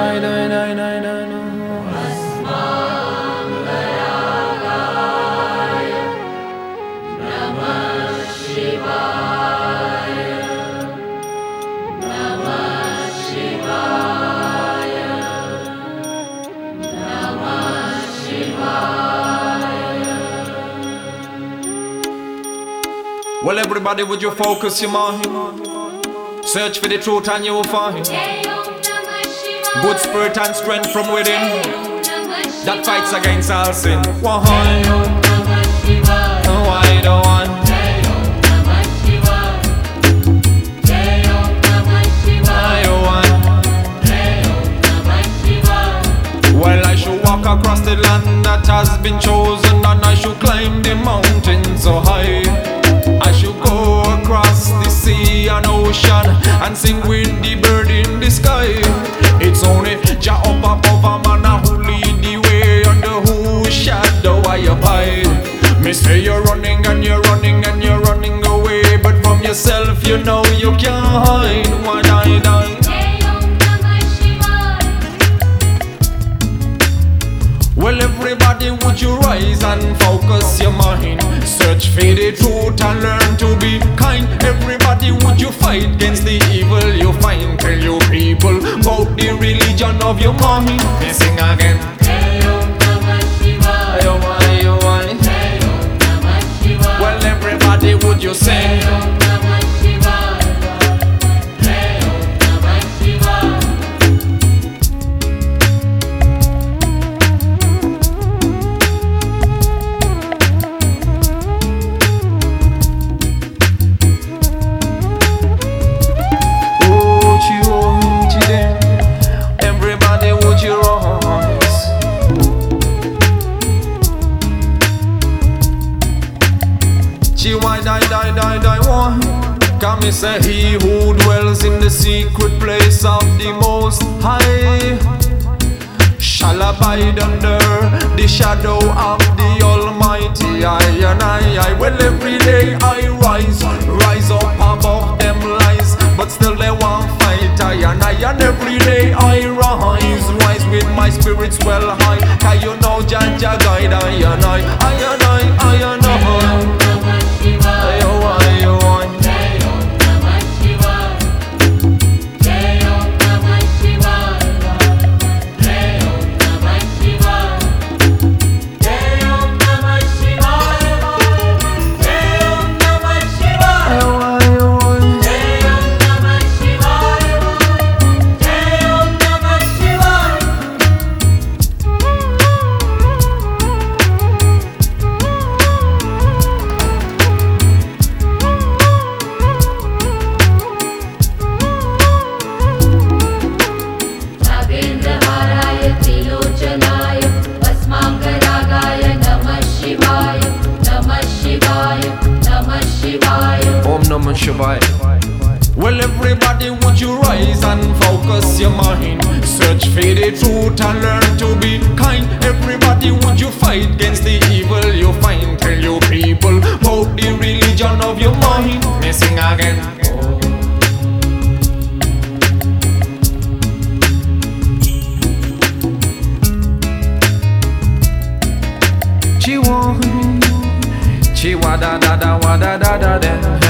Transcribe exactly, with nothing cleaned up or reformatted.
die, die, die, die, die, die. Well, everybody, would you focus your mind? Search for the truth and you will find good spirit and strength from within that fights against all sin. Why? Why the one? Well, I should walk across the land that has been chosen, and I should climb the mountains so high. I should go across the sea and ocean and sing with the bird in the sky. It's only Jah up above a man who lead the way, under whose shadow I abide. Me say you're running and you're running and you're running away, but from yourself you know you can't hide. Why die, die? Well, everybody, would you rise and focus your mind? Search for the truth and learn to be kind. Everybody, would you fight against the evil you find? Tell you people about the religion of your mind. They sing again. Well, everybody, would you sing? Why die, die, die, die, why? Can me say he who dwells in the secret place of the Most High shall abide under the shadow of the Almighty. I and I, I, well, every day I rise, rise up above them lies, but still they won't fight. I and I, and every day I rise, rise with my spirits well high. Can you know Jah Jah guide I and I, I and I, I and I. Om Namah Shivaya. Well, everybody, would you rise and focus your mind? Search for the truth and learn to be kind. Everybody, would you fight against the evil you find? Tell you people about the religion of your mind. Me sing again. Chiwa, chiwa da da da wa da da da da.